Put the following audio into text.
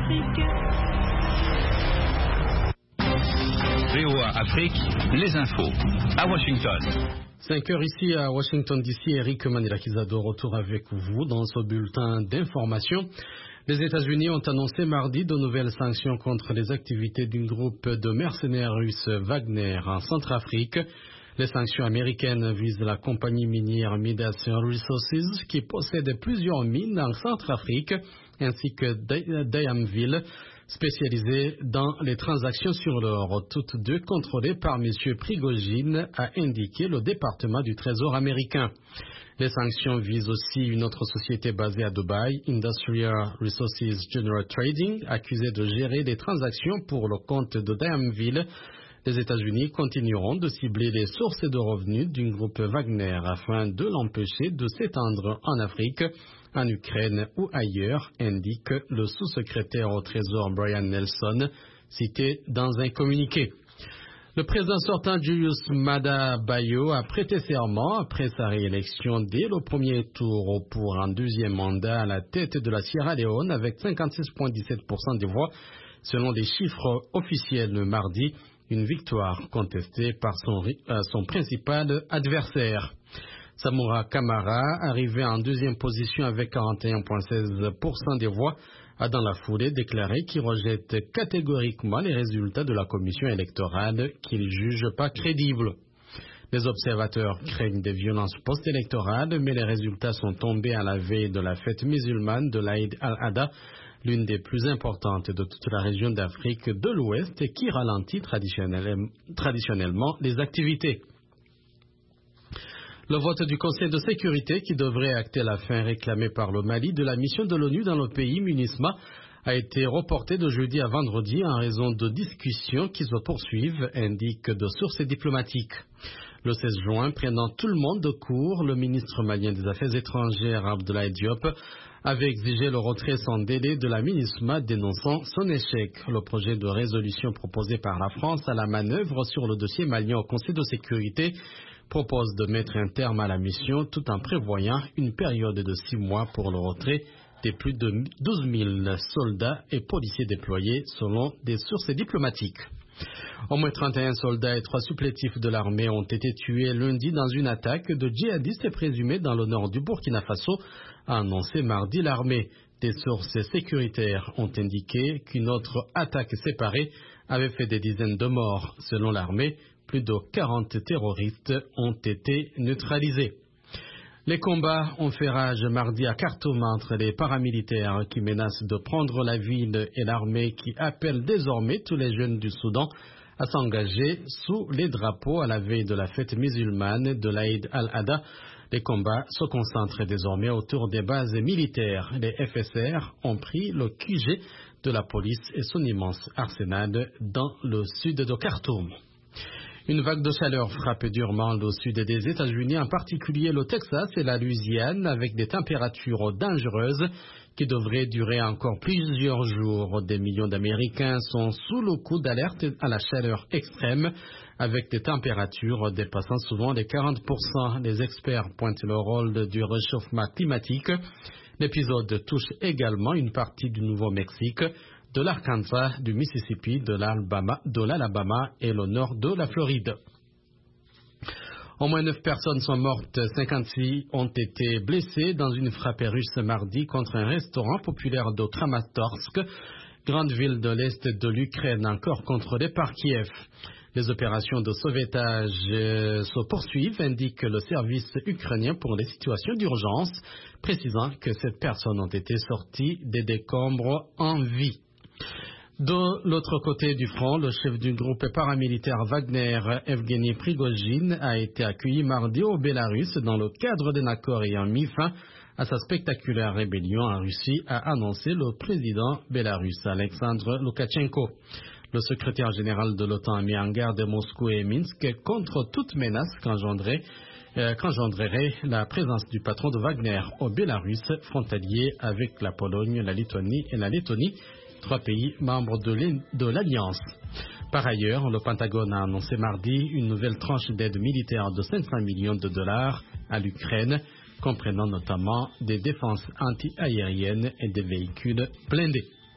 Afrique. VOA Afrique, les infos. À Washington. 5 heures ici à Washington DC, Eric Manilakizado retour avec vous dans ce bulletin d'information. Les États-Unis ont annoncé mardi de nouvelles sanctions contre les activités d'un groupe de mercenaires russes Wagner en Centrafrique. Les sanctions américaines visent la compagnie minière Midas Resources qui possède plusieurs mines en Centrafrique ainsi que Diamville, spécialisée dans les transactions sur l'or, toutes deux contrôlées par M. Prigojine, a indiqué le département du Trésor américain. Les sanctions visent aussi une autre société basée à Dubaï, Industrial Resources General Trading, accusée de gérer des transactions pour le compte de Diamville. Les États-Unis continueront de cibler les sources de revenus du groupe Wagner afin de l'empêcher de s'étendre en Afrique, en Ukraine ou ailleurs, indique le sous-secrétaire au Trésor Brian Nelson, cité dans un communiqué. Le président sortant Julius Maada Bio a prêté serment après sa réélection dès le premier tour pour un deuxième mandat à la tête de la Sierra Leone avec 56,17% des voix selon les chiffres officiels le mardi, une victoire contestée par son principal adversaire. Samura Kamara, arrivé en deuxième position avec 41,16% des voix, a dans la foulée déclaré qu'il rejette catégoriquement les résultats de la commission électorale qu'il juge pas crédibles. Les observateurs craignent des violences post-électorales, mais les résultats sont tombés à la veille de la fête musulmane de l'Aïd al-Adha, l'une des plus importantes de toute la région d'Afrique de l'Ouest et qui ralentit traditionnellement les activités. Le vote du Conseil de sécurité qui devrait acter la fin réclamée par le Mali de la mission de l'ONU dans le pays, MINUSMA, a été reporté de jeudi à vendredi en raison de discussions qui se poursuivent, indiquent de sources diplomatiques. Le 16 juin, prenant tout le monde de court, le ministre malien des Affaires étrangères, Abdoulaye Diop, avait exigé le retrait sans délai de la MINUSMA, dénonçant son échec. Le projet de résolution proposé par la France à la manœuvre sur le dossier malien au Conseil de sécurité propose de mettre un terme à la mission tout en prévoyant une période de 6 mois pour le retrait des plus de 12 000 soldats et policiers déployés selon des sources diplomatiques. Au moins 31 soldats et 3 supplétifs de l'armée ont été tués lundi dans une attaque de djihadistes présumés dans le nord du Burkina Faso, a annoncé mardi l'armée. Des sources sécuritaires ont indiqué qu'une autre attaque séparée avait fait des dizaines de morts. Selon l'armée, plus de 40 terroristes ont été neutralisés. Les combats ont fait rage mardi à Khartoum entre les paramilitaires qui menacent de prendre la ville et l'armée qui appellent désormais tous les jeunes du Soudan à s'engager sous les drapeaux à la veille de la fête musulmane de l'Aïd al-Adha. Les combats se concentrent désormais autour des bases militaires. Les FSR ont pris le QG de la police et son immense arsenal dans le sud de Khartoum. Une vague de chaleur frappe durement le sud des États-Unis, en particulier le Texas et la Louisiane, avec des températures dangereuses qui devraient durer encore plusieurs jours. Des millions d'Américains sont sous le coup d'alerte à la chaleur extrême, avec des températures dépassant souvent les 40%. Les experts pointent le rôle du réchauffement climatique. L'épisode touche également une partie du Nouveau-Mexique, de l'Arkansas, du Mississippi, de l'Alabama et le nord de la Floride. Au moins 9 personnes sont mortes, 56 ont été blessées dans une frappe russe mardi contre un restaurant populaire de Kramatorsk, grande ville de l'est de l'Ukraine, encore contrôlée par Kiev. Les opérations de sauvetage se poursuivent, indique le service ukrainien pour les situations d'urgence, précisant que 7 personnes ont été sorties des décombres en vie. De l'autre côté du front, le chef du groupe paramilitaire Wagner, Evgeny Prigojine, a été accueilli mardi au Bélarus dans le cadre d'un accord ayant mis fin à sa spectaculaire rébellion en Russie, a annoncé le président bélarusse Alexandre Loukachenko. Le secrétaire général de l'OTAN a mis en garde Moscou et Minsk contre toute menace qu'engendrerait la présence du patron de Wagner au Bélarus, frontalier avec la Pologne, la Lituanie et la Lettonie, 3 pays membres de l'Alliance. Par ailleurs, le Pentagone a annoncé mardi une nouvelle tranche d'aide militaire de 500 millions de dollars à l'Ukraine, comprenant notamment des défenses anti-aériennes et des véhicules blindés.